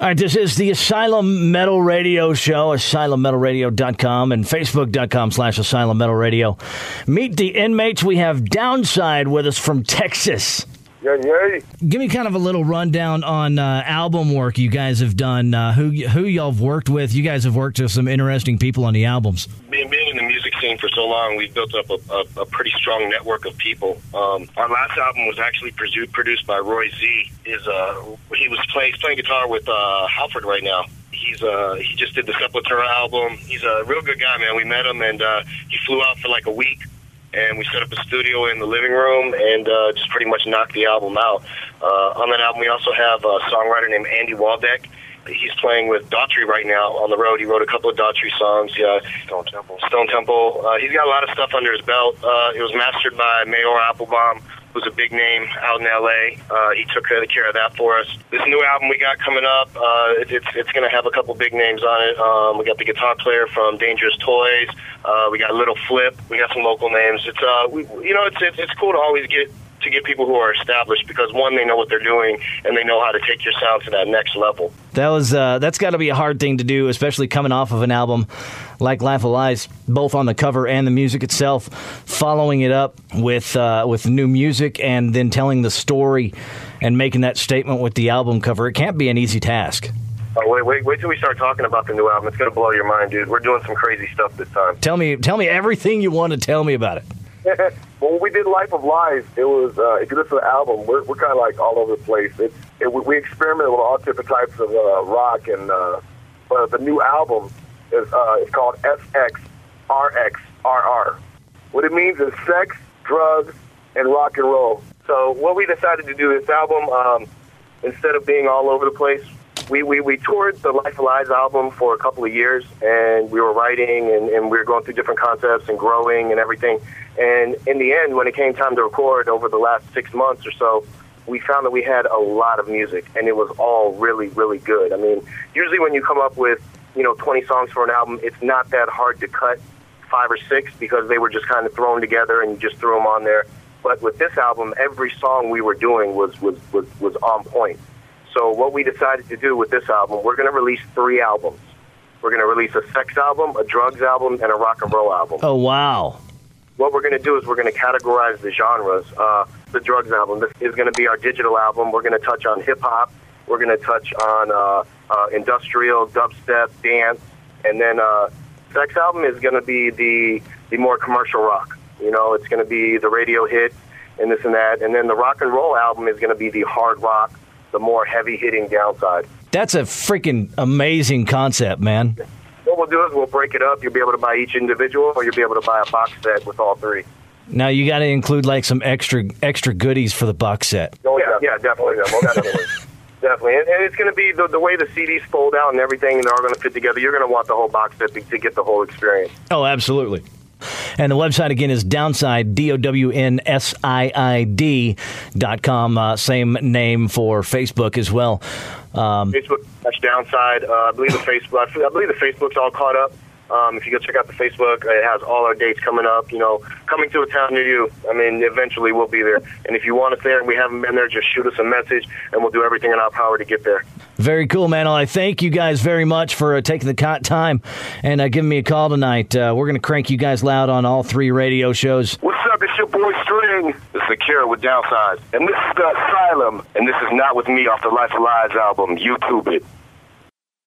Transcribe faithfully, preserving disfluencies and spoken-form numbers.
All right, this is the Asylum Metal Radio Show, asylum metal radio dot com and facebook.com slash Asylum Metal Radio. Meet the inmates. We have Downside with us from Texas. Yay, yay. Give me kind of a little rundown on uh, album work you guys have done, uh, who who y'all have worked with. You guys have worked with some interesting people on the albums. Being, being in the music scene for so long, we've built up a, a, a pretty strong network of people. Um, our last album was actually produced, produced by Roy Z. Is uh, he was play, he's playing guitar with uh, Halford right now. He's uh, he just did the Sepultura album. He's a real good guy, man. We met him, and uh, he flew out for like a week. And we set up a studio in the living room and uh, just pretty much knocked the album out. Uh, on that album, we also have a songwriter named Andy Waldeck. He's playing with Daughtry right now on the road. He wrote a couple of Daughtry songs. Yeah, Stone Temple. Stone Temple. Uh, he's got a lot of stuff under his belt. Uh, it was mastered by Mayor Applebaum, who's a big name out in L A. Uh, he took care of that for us. This new album we got coming up, uh, it, it's it's going to have a couple big names on it. Um, we got the guitar player from Dangerous Toys. Uh, we got Little Flip. We got some local names. It's uh, we, you know, it's, it's it's cool to always get to get people who are established because one, they know what they're doing and they know how to take your sound to that next level. That was uh, that's got to be a hard thing to do, especially coming off of an album like Life of Lies, both on the cover and the music itself. Following it up with uh, with new music and then telling the story and making that statement with the album cover, it can't be an easy task. Oh, wait, wait, wait till we start talking about the new album. It's going to blow your mind, dude. We're doing some crazy stuff this time. Tell me, tell me everything you want to tell me about it. Well, when we did Life of Lies, it was, uh, if you listen to the album, we're, we're kind of like all over the place. It's, it, we experimented with all different types of uh, rock, and uh, but the new album is uh, it's called S X R X R R. What it means is sex, drugs, and rock and roll. So what we decided to do this album, um, instead of being all over the place, we, we, we toured the Life of Lies album for a couple of years, and we were writing, and, and we were going through different concepts and growing and everything. And in the end, when it came time to record over the last six months or so, we found that we had a lot of music, and it was all really, really good. I mean, usually when you come up with, you know, twenty songs for an album, it's not that hard to cut five or six because they were just kind of thrown together and you just threw them on there. But with this album, every song we were doing was, was, was, was on point. So what we decided to do with this album, we're going to release three albums. We're going to release a sex album, a drugs album, and a rock and roll album. Oh, wow. What we're going to do is we're going to categorize the genres. Uh, the drugs album, this is going to be our digital album. We're going to touch on hip-hop. We're going to touch on uh, uh, industrial, dubstep, dance. And then uh, sex album is going to be the, the more commercial rock. You know, it's going to be the radio hit and this and that. And then the rock and roll album is going to be the hard rock, the more heavy-hitting Downside. That's a freaking amazing concept, man. What we'll do is we'll break it up. You'll be able to buy each individual, or you'll be able to buy a box set with all three. Now, you got to include, like, some extra extra goodies for the box set. Oh, yeah, yeah, definitely. definitely. Definitely. And, and it's going to be the, the way the C Ds fold out and everything, and they're all going to fit together. You're going to want the whole box set to, to get the whole experience. Oh, absolutely. And the website, again, is Downside, D O W N S I I D dot com. Uh, same name for Facebook as well. Um, Facebook, that's Downside. Uh, I believe the Facebook, I believe the Facebook's all caught up. Um, if you go check out the Facebook, it has all our dates coming up, you know, coming to a town near you. I mean, eventually we'll be there. And if you want us there and we haven't been there, just shoot us a message, and we'll do everything in our power to get there. Very cool, man. Well, I thank you guys very much for uh, taking the time and uh, giving me a call tonight. Uh, we're going to crank you guys loud on all three radio shows. What's up? It's your boy String. This is Akira with Downside. And this is the Asylum. And this is Not With Me off the Life of Lies album. YouTube it.